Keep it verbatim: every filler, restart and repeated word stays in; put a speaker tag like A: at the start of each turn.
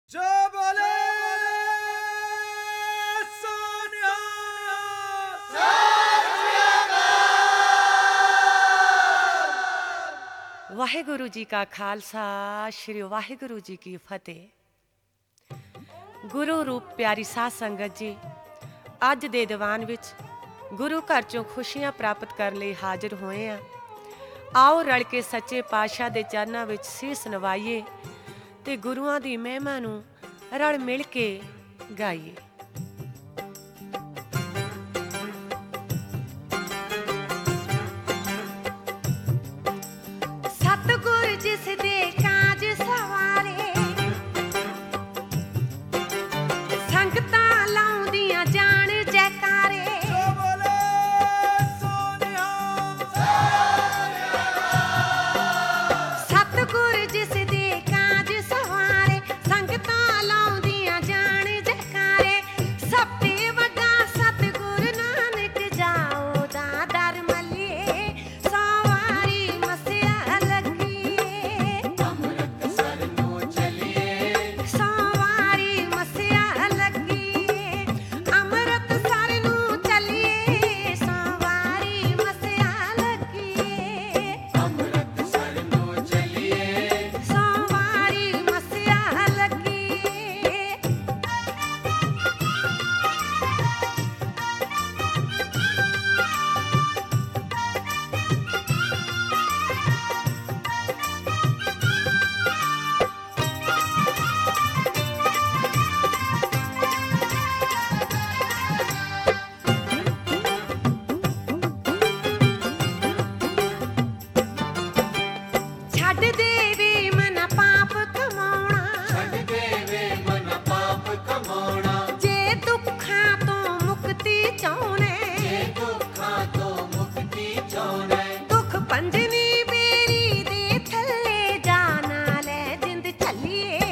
A: ਜੋ ਬੋਲੇ ਸੋਨਿਆ ਸਤਿ ਸ੍ਰੀ ਅਕਾਲ। ਵਾਹਿਗੁਰੂ ਜੀ ਕਾ ਖਾਲਸਾ ਸ਼੍ਰੀ ਵਾਹਿਗੁਰੂ ਜੀ ਕੀ ਫਤਿਹ। ਗੁਰੂ ਰੂਪ ਪਿਆਰੀ ਸਾਧ ਸੰਗਤ ਜੀ, ਅੱਜ ਦੇ ਦੀਵਾਨ ਵਿੱਚ ਗੁਰੂ ਘਰ ਚੋਂ ਖੁਸ਼ੀਆਂ ਪ੍ਰਾਪਤ ਕਰਨ ਲਈ ਹਾਜ਼ਰ ਹੋਏ ਆ। ਆਓ ਰਲ ਕੇ ਸੱਚੇ ਪਾਤਸ਼ਾਹ ਦੇ ਚਰਨਾਂ ਵਿੱਚ ਸੀਸ ਨਵਾਈਏ ਤੇ ਗੁਰੂਆਂ ਦੀ ਮਹਿਮਾ ਨੂੰ ਰਲ ਮਿਲ ਕੇ ਗਾਈਏ। ਸਤਿਗੁਰ ਜਿਸ ਦੇ ਕਾਜ ਸਵਾਰੇ, ਸੰਗਤਾਂ ਲਾਉਂਦੀਆਂ ਜਾਣ ਜੈਕਾਰੇ। ਸਤਿਗੁਰ ਜਿਸ ਦੇ ਕਾਜ ਸਵਾਰੇ, ਸੰਗਤਾਂ ਲਾਉਂਦੀਆਂ ਜਾਣ ਜੈਕਾਰੇ। ਸਭ ਤੇ ਵੱਡਾ ਸਤਿਗੁਰ ਨਾਨਕ ਜਾਓ ਦਾ ਦਰ ਮੱਲੀਏ, ਸੌ ਵਾਰੀ ਮੱਸਿਆ ਲੱਗੀਏ। ਅੰਮ੍ਰਿਤਸਰ ਨੂੰ ਚੱਲੀਏ, ਸੌ ਵਾਰੀ ਮੱਸਿਆ ਲੱਗੀਏ। ਅੰਮ੍ਰਿਤਸਰ ਨੂੰ ਚੱਲੀਏ, ਸੌ ਵਾਰੀ ਮੱਸਿਆ ਲੱਗੀਏ। ਅੰਮ੍ਰਿਤਸਰ ਨੂੰ ਚੱਲੀਏ, ਸੌ ਵਾਰੀ ਮੱਸਿਆ ਲੱਗੀਏ। ਛੱਡ ਦੇਵੇ ਮਨ ਪਾਪ ਕਮਾਉਣਾ, ਛੱਡ ਦੇਵੇ ਮਨ ਪਾਪ ਕਮਾਉਣਾ। ਜੇ ਦੁੱਖਾਂ ਤੋਂ ਮੁਕਤੀ ਚਾਹੁੰਨੇ, ਜੇ ਦੁੱਖਾਂ ਤੋਂ ਮੁਕਤੀ ਚਾਹੁੰਨੇ। ਦੁੱਖ ਪੰਜਵੀਂ ਬੇੜੀ ਦੇ ਥੱਲੇ ਜਾ ਨਾ ਲੈ ਜਿੰਦ ਚੱਲੀਏ,